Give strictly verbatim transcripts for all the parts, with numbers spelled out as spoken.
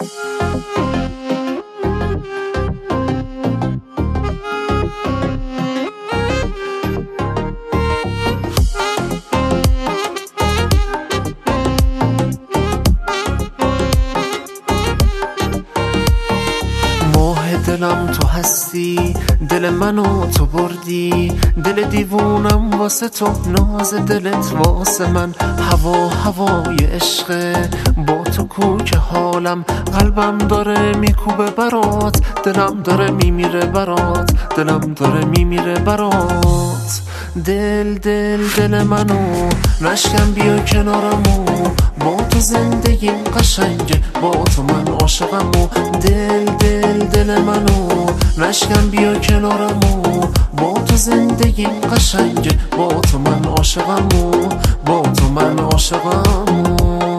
دلم تو هستی، دل منو تو بردی، دل دیوونم واسه تو، ناز دلت واسه من، هوا هوای عشقه، با تو کو که حالم، قلبم داره میکوبه برات، دلم داره میمیره برات، دلم داره میمیره برات. دل دل دل منو نشکن، بیا کنارمو، با تو زندگیم قشنگه، با تو من عاشقمو. دل دل دل منو نشکن، بیا کنارمو، با تو زندگیم قشنگه، با تو من عاشقمو، با تو من عاشقمو.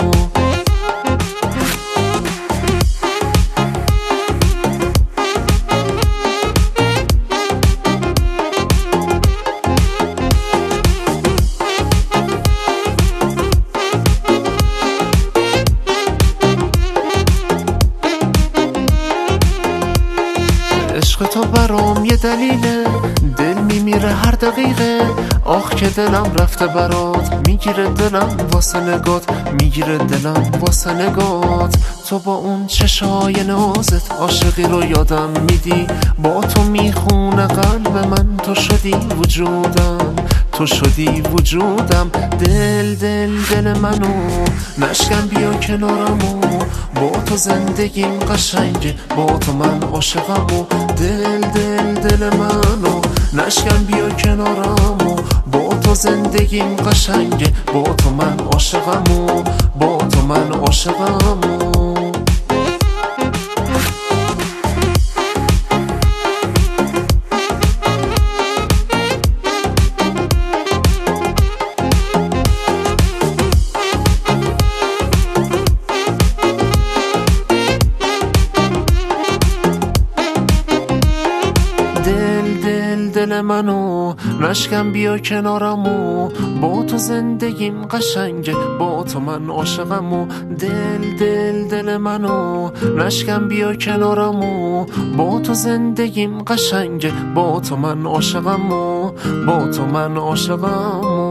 عشق تو برام یه دلیله، دل میمیره هر دقیقه، آخ که دلم رفته برات، میگیره دلم واسه نگات، میگیره دلم واسه نگات. تو با اون چشای نازت عاشقی رو یادم میدی، با تو میخونه قلب من، تو شدی وجودم، تو شدی وجودم. دل دل دل منو نشکن، بیا کنارمو، با تو زندگیم قشنگه، با تو من عاشقمو. دل دل دل منو نشکن، بیا کنارمو، با تو زندگیم قشنگه، با تو من عاشقمو، با تو من عاشقمو. دل منو نشکن، بیا کنارمو، با تو زندگیم قشنگه، با تو من عاشقمو. دل دل دل منو نشکن، بیا کنارمو، با تو زندگیم قشنگه، با تو من عاشقمو، با تو من عاشقمو.